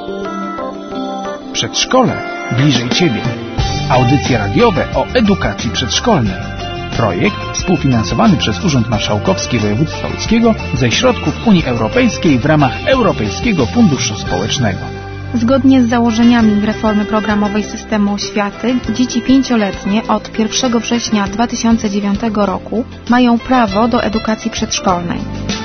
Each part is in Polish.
Przedszkole bliżej Ciebie. Audycje radiowe o edukacji przedszkolnej. Projekt współfinansowany przez Urząd Marszałkowski Województwa Łódzkiego ze środków Unii Europejskiej w ramach Europejskiego Funduszu Społecznego. Zgodnie z założeniami reformy programowej systemu oświaty, dzieci 5-letnie od 1 września 2009 roku mają prawo do edukacji przedszkolnej.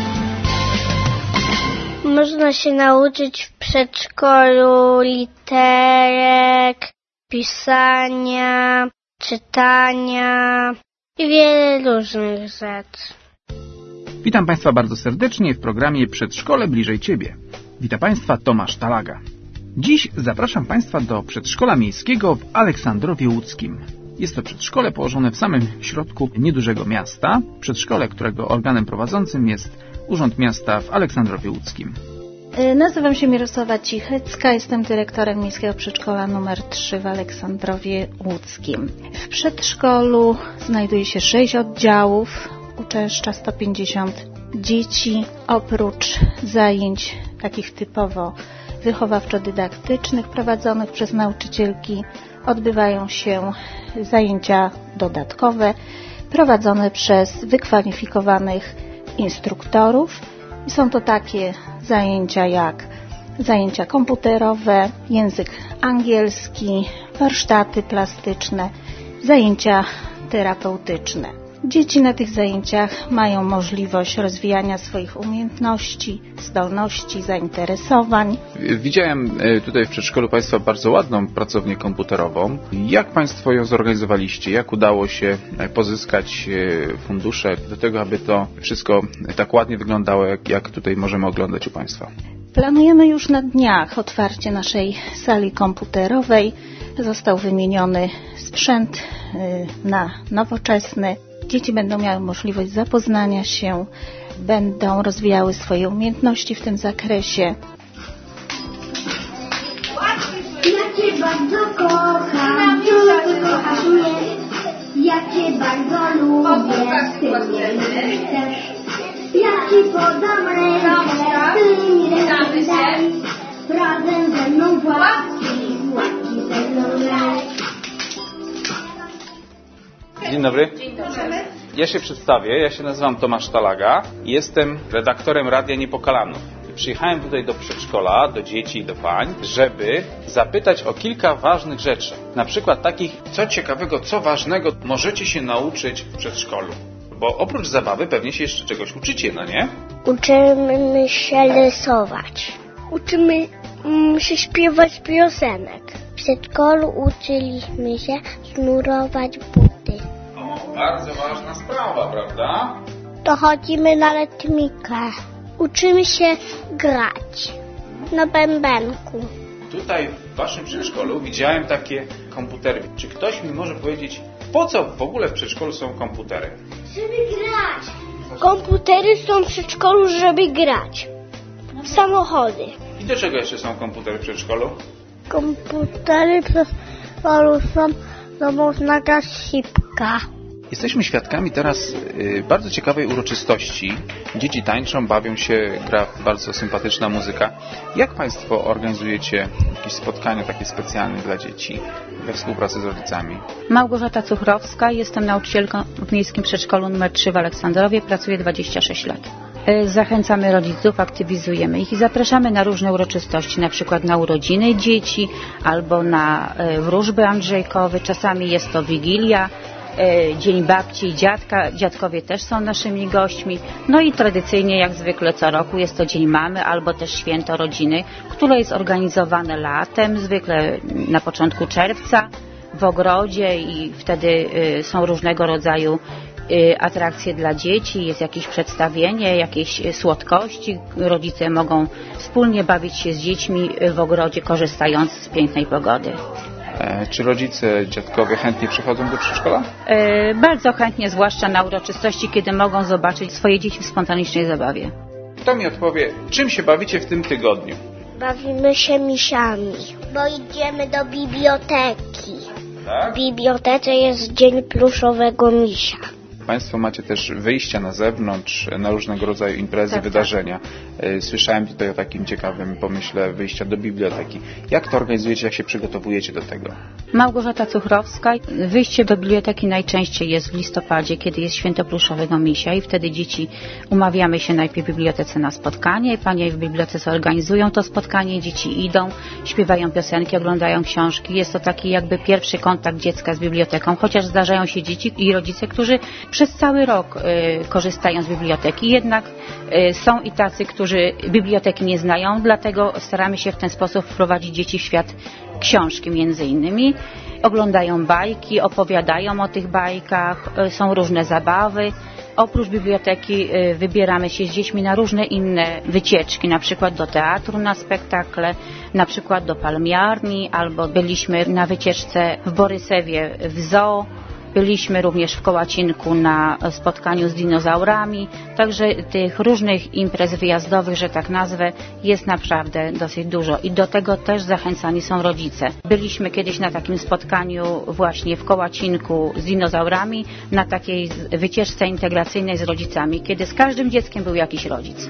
Można się nauczyć w przedszkolu literek, pisania, czytania i wiele różnych rzeczy. Witam Państwa bardzo serdecznie w programie Przedszkole bliżej Ciebie. Witam Państwa Tomasz Talaga. Dziś zapraszam Państwa do przedszkola miejskiego w Aleksandrowie Łódzkim. Jest to przedszkole położone w samym środku niedużego miasta. Przedszkole, którego organem prowadzącym jest Urząd Miasta w Aleksandrowie Łódzkim. Nazywam się Mirosława Cichecka, jestem dyrektorem Miejskiego Przedszkola nr 3 w Aleksandrowie Łódzkim. W przedszkolu znajduje się 6 oddziałów, uczęszcza 150 dzieci. Oprócz zajęć takich typowo wychowawczo-dydaktycznych prowadzonych przez nauczycielki odbywają się zajęcia dodatkowe prowadzone przez wykwalifikowanych instruktorów. Są to takie zajęcia jak zajęcia komputerowe, język angielski, warsztaty plastyczne, zajęcia terapeutyczne. Dzieci na tych zajęciach mają możliwość rozwijania swoich umiejętności, zdolności, zainteresowań. Widziałem tutaj w przedszkolu Państwa bardzo ładną pracownię komputerową. Jak Państwo ją zorganizowaliście? Jak udało się pozyskać fundusze do tego, aby to wszystko tak ładnie wyglądało, jak tutaj możemy oglądać u Państwa? Planujemy już na dniach otwarcie naszej sali komputerowej. Został wymieniony sprzęt na nowoczesny. Dzieci będą miały możliwość zapoznania się, będą rozwijały swoje umiejętności w tym zakresie. Ja Cię bardzo kocham, Ty kochasz mnie. Ja Cię bardzo lubię, Ty mnie chcesz. Ja Ci podam rękę, Ty mi rękę daj. Razem ze mną płatki ze mną graj. Dzień dobry. Ja się przedstawię, ja się nazywam Tomasz Talaga i jestem redaktorem Radia Niepokalanów. Przyjechałem tutaj do przedszkola, do dzieci i do pań, żeby zapytać o kilka ważnych rzeczy. Na przykład takich, co ciekawego, co ważnego możecie się nauczyć w przedszkolu. Bo oprócz zabawy pewnie się jeszcze czegoś uczycie, no nie? Uczymy się rysować. Uczymy się śpiewać piosenek. W przedszkolu uczyliśmy się sznurować buty. O, bardzo ważna sprawa, prawda? To chodzimy na rytmikę. Uczymy się grać na bębenku. Tutaj w Waszym przedszkolu widziałem takie komputery. Czy ktoś mi może powiedzieć, po co w ogóle w przedszkolu są komputery? Żeby grać. Komputery są w przedszkolu, żeby grać. W samochody. I do czego jeszcze są komputery w przedszkolu? Komputery w przedszkolu są, no można grać szybka. Jesteśmy świadkami teraz bardzo ciekawej uroczystości. Dzieci tańczą, bawią się, gra bardzo sympatyczna muzyka. Jak Państwo organizujecie jakieś spotkania takie specjalne dla dzieci we współpracy z rodzicami? Małgorzata Cuchrowska, jestem nauczycielką w Miejskim Przedszkolu nr 3 w Aleksandrowie, pracuję 26 lat. Zachęcamy rodziców, aktywizujemy ich i zapraszamy na różne uroczystości, na przykład na urodziny dzieci albo na wróżby andrzejkowe. Czasami jest to Wigilia, Dzień Babci i Dziadka. Dziadkowie też są naszymi gośćmi. No i tradycyjnie, jak zwykle co roku, jest to Dzień Mamy albo też Święto Rodziny, które jest organizowane latem, zwykle na początku czerwca w ogrodzie i wtedy są różnego rodzaju atrakcje dla dzieci, jest jakieś przedstawienie, jakieś słodkości. Rodzice mogą wspólnie bawić się z dziećmi w ogrodzie, korzystając z pięknej pogody. Czy rodzice, dziadkowie chętnie przychodzą do przedszkola? Bardzo chętnie, zwłaszcza na uroczystości, kiedy mogą zobaczyć swoje dzieci w spontanicznej zabawie. Kto mi odpowie, czym się bawicie w tym tygodniu? Bawimy się misiami, bo idziemy do biblioteki. Tak? W bibliotece jest Dzień Pluszowego Misia. Państwo macie też wyjścia na zewnątrz, na różnego rodzaju imprezy, wydarzenia. Słyszałem tutaj o takim ciekawym pomyśle wyjścia do biblioteki. Jak to organizujecie, jak się przygotowujecie do tego? Małgorzata Cuchrowska. Wyjście do biblioteki najczęściej jest w listopadzie, kiedy jest święto pluszowego misia i wtedy dzieci umawiamy się najpierw w bibliotece na spotkanie. Panie w bibliotece organizują to spotkanie, dzieci idą, śpiewają piosenki, oglądają książki. Jest to taki jakby pierwszy kontakt dziecka z biblioteką, chociaż zdarzają się dzieci i rodzice, którzy przez cały rok korzystają z biblioteki. Jednak są i tacy, którzy biblioteki nie znają, dlatego staramy się w ten sposób wprowadzić dzieci w świat książki między innymi. Oglądają bajki, opowiadają o tych bajkach, są różne zabawy. Oprócz biblioteki wybieramy się z dziećmi na różne inne wycieczki, na przykład do teatru, na spektakle, na przykład do palmiarni, albo byliśmy na wycieczce w Borysewie w zoo. Byliśmy również w Kołacinku na spotkaniu z dinozaurami, także tych różnych imprez wyjazdowych, że tak nazwę, jest naprawdę dosyć dużo i do tego też zachęcani są rodzice. Byliśmy kiedyś na takim spotkaniu właśnie w Kołacinku z dinozaurami, na takiej wycieczce integracyjnej z rodzicami, kiedy z każdym dzieckiem był jakiś rodzic.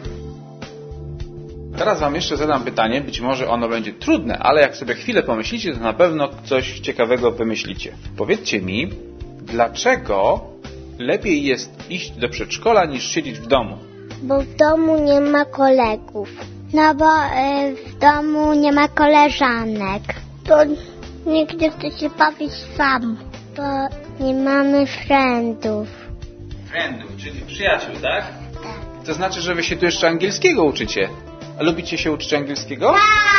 Teraz Wam jeszcze zadam pytanie, być może ono będzie trudne, ale jak sobie chwilę pomyślicie, to na pewno coś ciekawego wymyślicie. Powiedzcie mi, dlaczego lepiej jest iść do przedszkola niż siedzieć w domu? Bo w domu nie ma kolegów. No bo w domu nie ma koleżanek. To nigdy chce się bawić sam. Bo nie mamy friendów. Friendów, czyli przyjaciół, tak? To znaczy, że Wy się tu jeszcze angielskiego uczycie. A lubicie się uczyć angielskiego?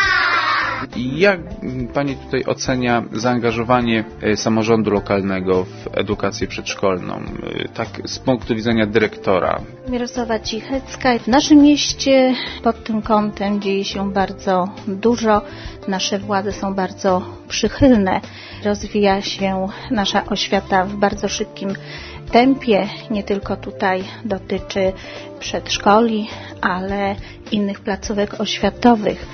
Jak Pani tutaj ocenia zaangażowanie samorządu lokalnego w edukację przedszkolną, tak z punktu widzenia dyrektora? Mirosława Cichecka. W naszym mieście pod tym kątem dzieje się bardzo dużo. Nasze władze są bardzo przychylne. Rozwija się nasza oświata w bardzo szybkim tempie. Nie tylko tutaj dotyczy przedszkoli, ale innych placówek oświatowych.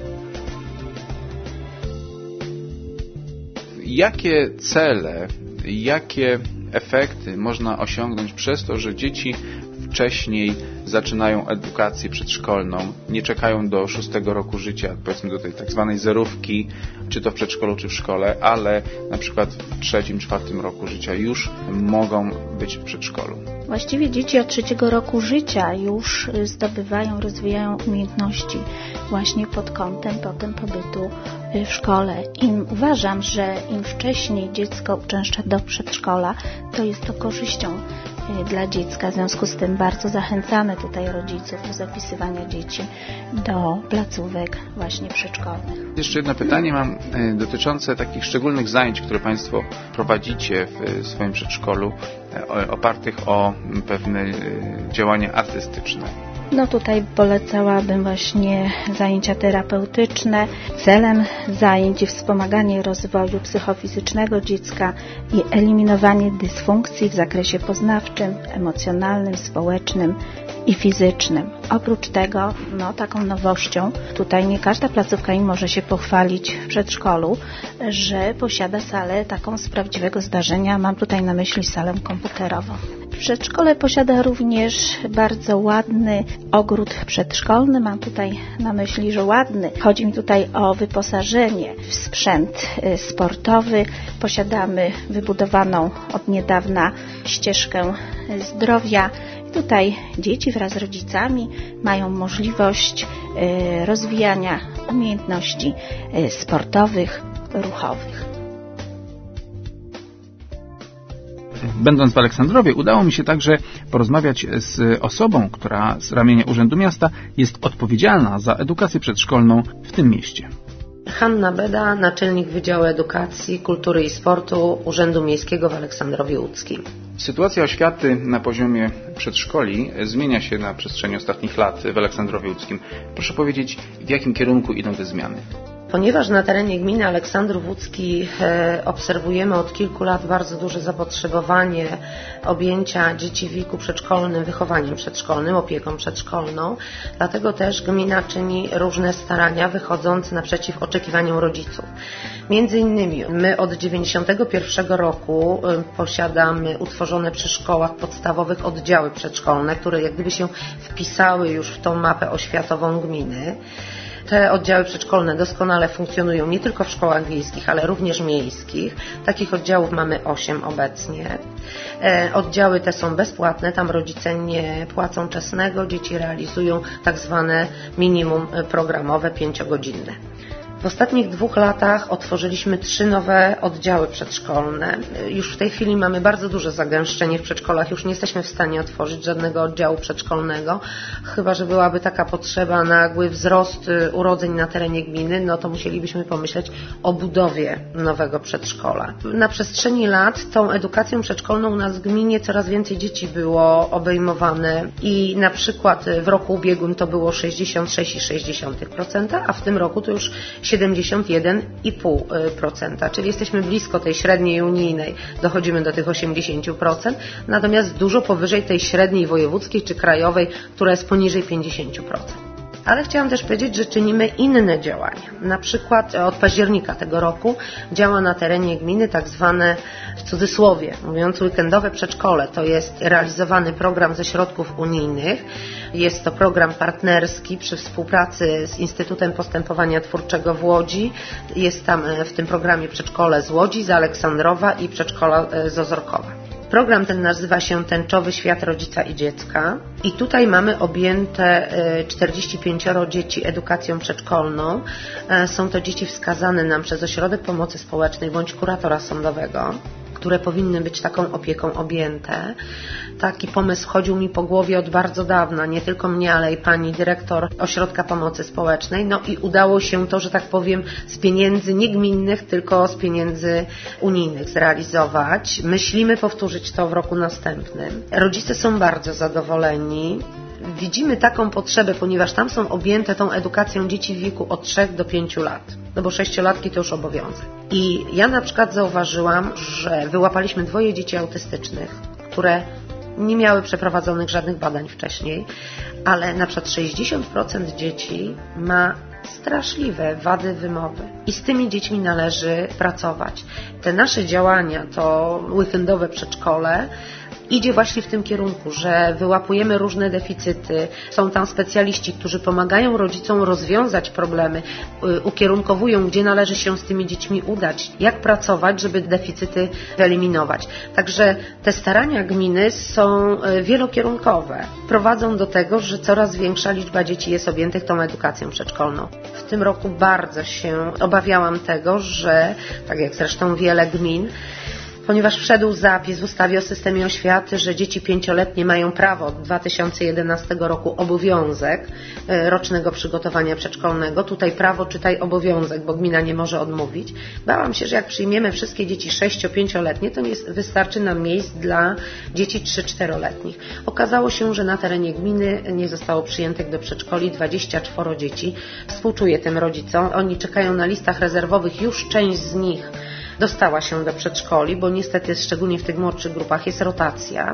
Jakie cele, jakie efekty można osiągnąć przez to, że dzieci wcześniej zaczynają edukację przedszkolną, nie czekają do 6 roku życia, powiedzmy do tej tak zwanej zerówki, czy to w przedszkolu, czy w szkole, ale na przykład w 3., 4 roku życia już mogą być w przedszkolu? Właściwie dzieci od 3 roku życia już zdobywają, rozwijają umiejętności właśnie pod kątem potem pobytu w szkole. Uważam, że im wcześniej dziecko uczęszcza do przedszkola, to jest to korzyścią dla dziecka. W związku z tym bardzo zachęcamy tutaj rodziców do zapisywania dzieci do placówek właśnie przedszkolnych. Jeszcze jedno pytanie mam dotyczące takich szczególnych zajęć, które Państwo prowadzicie w swoim przedszkolu, opartych o pewne działania artystyczne. No tutaj polecałabym właśnie zajęcia terapeutyczne. Celem zajęć jest wspomaganie rozwoju psychofizycznego dziecka i eliminowanie dysfunkcji w zakresie poznawczym, emocjonalnym, społecznym i fizycznym. Oprócz tego, taką nowością, tutaj nie każda placówka może się pochwalić w przedszkolu, że posiada salę taką z prawdziwego zdarzenia. Mam tutaj na myśli salę komputerową. Przedszkole posiada również bardzo ładny ogród przedszkolny. Mam tutaj na myśli, że ładny. Chodzi mi tutaj o wyposażenie w sprzęt sportowy. Posiadamy wybudowaną od niedawna ścieżkę zdrowia. Tutaj dzieci wraz z rodzicami mają możliwość rozwijania umiejętności sportowych, ruchowych. Będąc w Aleksandrowie, udało mi się także porozmawiać z osobą, która z ramienia Urzędu Miasta jest odpowiedzialna za edukację przedszkolną w tym mieście. Hanna Beda, naczelnik Wydziału Edukacji, Kultury i Sportu Urzędu Miejskiego w Aleksandrowie Łódzkim. Sytuacja oświaty na poziomie przedszkoli zmienia się na przestrzeni ostatnich lat w Aleksandrowie Łódzkim. Proszę powiedzieć, w jakim kierunku idą te zmiany? Ponieważ na terenie gminy Aleksandrów Łódzki obserwujemy od kilku lat bardzo duże zapotrzebowanie objęcia dzieci w wieku przedszkolnym wychowaniem przedszkolnym, opieką przedszkolną, dlatego też gmina czyni różne starania wychodzące naprzeciw oczekiwaniom rodziców. Między innymi my od 1991 roku posiadamy utworzone przy szkołach podstawowych oddziały przedszkolne, które jak gdyby się wpisały już w tą mapę oświatową gminy. Te oddziały przedszkolne doskonale funkcjonują nie tylko w szkołach wiejskich, ale również miejskich. Takich oddziałów mamy 8 obecnie. Oddziały te są bezpłatne, tam rodzice nie płacą czesnego, dzieci realizują tak zwane minimum programowe 5-godzinne. W ostatnich 2 latach otworzyliśmy 3 nowe oddziały przedszkolne. Już w tej chwili mamy bardzo duże zagęszczenie w przedszkolach. Już nie jesteśmy w stanie otworzyć żadnego oddziału przedszkolnego. Chyba że byłaby taka potrzeba, nagły wzrost urodzeń na terenie gminy, no to musielibyśmy pomyśleć o budowie nowego przedszkola. Na przestrzeni lat tą edukacją przedszkolną u nas w gminie coraz więcej dzieci było obejmowane i na przykład w roku ubiegłym to było 66,6%, a w tym roku to już 71,5%, czyli jesteśmy blisko tej średniej unijnej, dochodzimy do tych 80%, natomiast dużo powyżej tej średniej wojewódzkiej czy krajowej, która jest poniżej 50%. Ale chciałam też powiedzieć, że czynimy inne działania. Na przykład od października tego roku działa na terenie gminy tak zwane, w cudzysłowie mówiąc, weekendowe przedszkole. To jest realizowany program ze środków unijnych. Jest to program partnerski przy współpracy z Instytutem Postępowania Twórczego w Łodzi. Jest tam w tym programie przedszkole z Łodzi, z Aleksandrowa i przedszkola z Ozorkowa. Program ten nazywa się Tęczowy Świat Rodzica i Dziecka i tutaj mamy objęte 45 dzieci edukacją przedszkolną. Są to dzieci wskazane nam przez Ośrodek Pomocy Społecznej bądź kuratora sądowego, które powinny być taką opieką objęte. Taki pomysł chodził mi po głowie od bardzo dawna, nie tylko mnie, ale i pani dyrektor Ośrodka Pomocy Społecznej. No i udało się to, że tak powiem, z pieniędzy nie gminnych, tylko z pieniędzy unijnych zrealizować. Myślimy powtórzyć to w roku następnym. Rodzice są bardzo zadowoleni. Widzimy taką potrzebę, ponieważ tam są objęte tą edukacją dzieci w wieku od 3 do 5 lat. No bo 6-latki to już obowiązek. I ja na przykład zauważyłam, że wyłapaliśmy 2 dzieci autystycznych, które nie miały przeprowadzonych żadnych badań wcześniej, ale na przykład 60% dzieci ma straszliwe wady wymowy. I z tymi dziećmi należy pracować. Te nasze działania, to weekendowe przedszkole, idzie właśnie w tym kierunku, że wyłapujemy różne deficyty, są tam specjaliści, którzy pomagają rodzicom rozwiązać problemy, ukierunkowują, gdzie należy się z tymi dziećmi udać, jak pracować, żeby deficyty wyeliminować. Także te starania gminy są wielokierunkowe. Prowadzą do tego, że coraz większa liczba dzieci jest objętych tą edukacją przedszkolną. W tym roku bardzo się obawiałam tego, że, tak jak zresztą wiele gmin, ponieważ wszedł zapis w ustawie o systemie oświaty, że dzieci 5-letnie mają prawo od 2011 roku obowiązek rocznego przygotowania przedszkolnego. Tutaj prawo, czytaj obowiązek, bo gmina nie może odmówić. Bałam się, że jak przyjmiemy wszystkie dzieci 6-5-letnie, to nie wystarczy nam miejsc dla dzieci 3-4-letnich. Okazało się, że na terenie gminy nie zostało przyjętych do przedszkoli 24 dzieci. Współczuję tym rodzicom. Oni czekają na listach rezerwowych, już część z nich dostała się do przedszkoli, bo niestety szczególnie w tych młodszych grupach jest rotacja.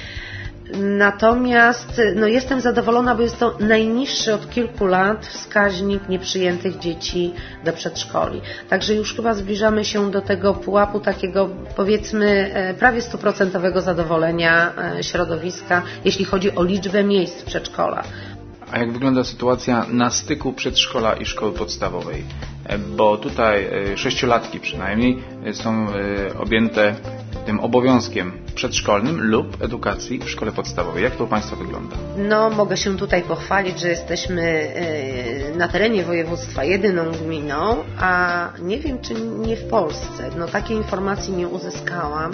Natomiast jestem zadowolona, bo jest to najniższy od kilku lat wskaźnik nieprzyjętych dzieci do przedszkoli. Także już chyba zbliżamy się do tego pułapu takiego, powiedzmy, prawie 100% zadowolenia środowiska, jeśli chodzi o liczbę miejsc w przedszkolach. A jak wygląda sytuacja na styku przedszkola i szkoły podstawowej? Bo tutaj 6-latki przynajmniej są objęte tym obowiązkiem przedszkolnym lub edukacji w szkole podstawowej. Jak to u Państwa wygląda? Mogę się tutaj pochwalić, że jesteśmy na terenie województwa jedyną gminą, a nie wiem, czy nie w Polsce. Takiej informacji nie uzyskałam.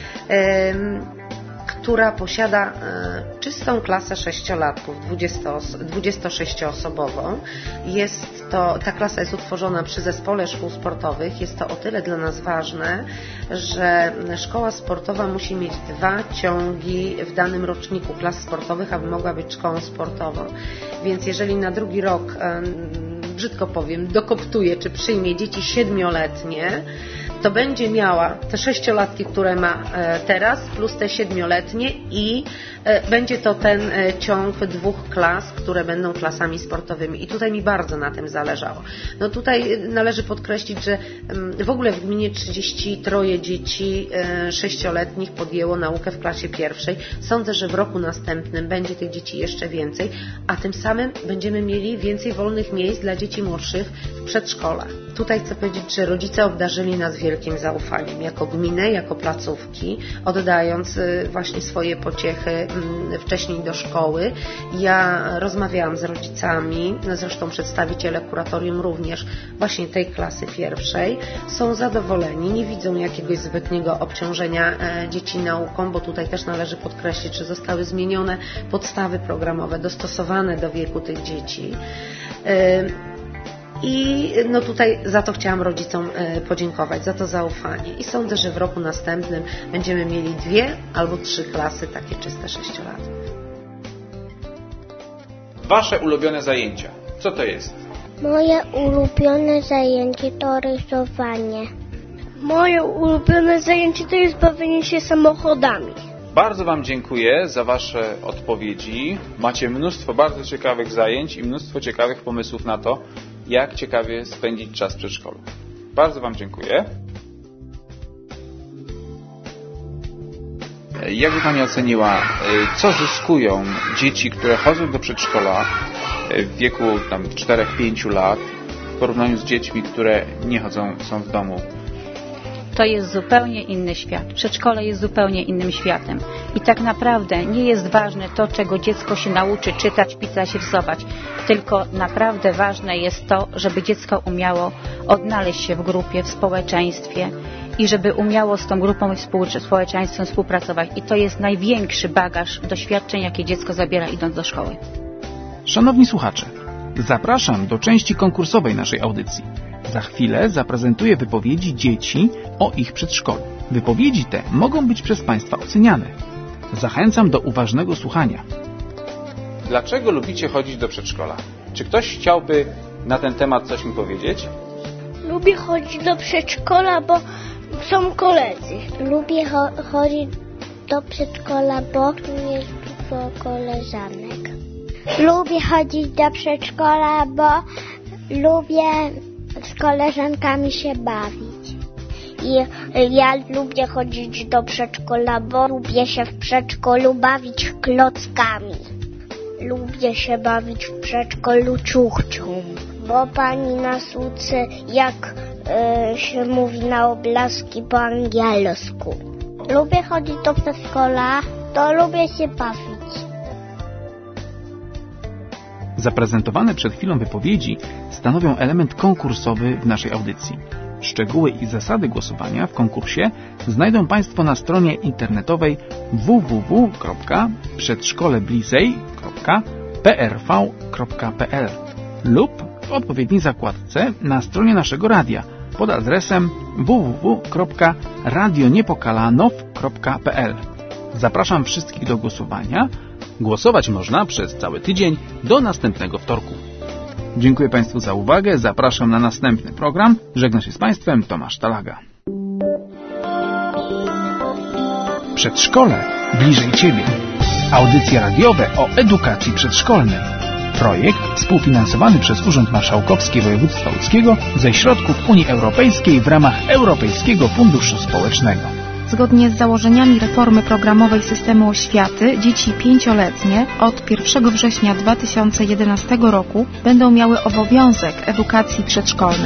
Która posiada czystą klasę 6-latków, 26-osobową. Ta klasa jest utworzona przy Zespole Szkół Sportowych. Jest to o tyle dla nas ważne, że szkoła sportowa musi mieć 2 ciągi w danym roczniku klas sportowych, aby mogła być szkołą sportową. Więc jeżeli na drugi rok brzydko powiem, dokoptuje czy przyjmie dzieci 7-letnie, to będzie miała te 6-latki, które ma teraz, plus te 7-letnie i będzie to ten ciąg 2 klas, które będą klasami sportowymi. I tutaj mi bardzo na tym zależało. No tutaj należy podkreślić, że w ogóle w gminie 33 dzieci 6-letnich podjęło naukę w klasie pierwszej. Sądzę, że w roku następnym będzie tych dzieci jeszcze więcej, a tym samym będziemy mieli więcej wolnych miejsc dla dzieci młodszych w przedszkolach. Tutaj chcę powiedzieć, że rodzice obdarzyli nas wielkim zaufaniem jako gminę, jako placówki, oddając właśnie swoje pociechy wcześniej do szkoły. Ja rozmawiałam z rodzicami, zresztą przedstawiciele kuratorium również właśnie tej klasy pierwszej. Są zadowoleni, nie widzą jakiegoś zbytniego obciążenia dzieci nauką, bo tutaj też należy podkreślić, że zostały zmienione podstawy programowe, dostosowane do wieku tych dzieci. I no tutaj za to chciałam rodzicom podziękować, za to zaufanie. I sądzę, że w roku następnym będziemy mieli 2 albo 3 klasy takie czyste 6-latków. Wasze ulubione zajęcia, co to jest? Moje ulubione zajęcie to rysowanie. Moje ulubione zajęcie to jest bawienie się samochodami. Bardzo Wam dziękuję za Wasze odpowiedzi. Macie mnóstwo bardzo ciekawych zajęć i mnóstwo ciekawych pomysłów na to, jak ciekawie spędzić czas w przedszkolu. Bardzo Wam dziękuję. Jak by Pani oceniła, co zyskują dzieci, które chodzą do przedszkola w wieku 4-5 lat w porównaniu z dziećmi, które nie chodzą, są w domu? To jest zupełnie inny świat. Przedszkole jest zupełnie innym światem. I tak naprawdę nie jest ważne to, czego dziecko się nauczy czytać, pisać, rysować. Tylko naprawdę ważne jest to, żeby dziecko umiało odnaleźć się w grupie, w społeczeństwie i żeby umiało z tą grupą i społeczeństwem współpracować. I to jest największy bagaż doświadczeń, jakie dziecko zabiera idąc do szkoły. Szanowni słuchacze, zapraszam do części konkursowej naszej audycji. Za chwilę zaprezentuję wypowiedzi dzieci o ich przedszkolu. Wypowiedzi te mogą być przez Państwa oceniane. Zachęcam do uważnego słuchania. Dlaczego lubicie chodzić do przedszkola? Czy ktoś chciałby na ten temat coś mi powiedzieć? Lubię chodzić do przedszkola, bo są koledzy. Lubię chodzić do przedszkola, bo tu jest dużo koleżanek. Lubię chodzić do przedszkola, bo lubię z koleżankami się bawić. I ja lubię chodzić do przedszkola, bo lubię się w przedszkolu bawić klockami. Lubię się bawić w przedszkolu ciuchcią, bo pani nas uczy, jak się mówi na oblaski po angielsku. Lubię chodzić do przedszkola, to lubię się bawić. Zaprezentowane przed chwilą wypowiedzi stanowią element konkursowy w naszej audycji. Szczegóły i zasady głosowania w konkursie znajdą Państwo na stronie internetowej www.przedszkolebliżej.prv.pl lub w odpowiedniej zakładce na stronie naszego radia pod adresem www.radioniepokalanow.pl. Zapraszam wszystkich do głosowania. Głosować można przez cały tydzień do następnego wtorku. Dziękuję Państwu za uwagę. Zapraszam na następny program. Żegna się z Państwem Tomasz Talaga. Przedszkole bliżej Ciebie. Audycje radiowe o edukacji przedszkolnej. Projekt współfinansowany przez Urząd Marszałkowski Województwa Łódzkiego ze środków Unii Europejskiej w ramach Europejskiego Funduszu Społecznego. Zgodnie z założeniami reformy programowej systemu oświaty, dzieci 5-letnie od 1 września 2011 roku będą miały obowiązek edukacji przedszkolnej.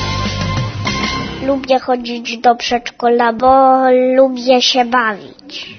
Lubię chodzić do przedszkola, bo lubię się bawić.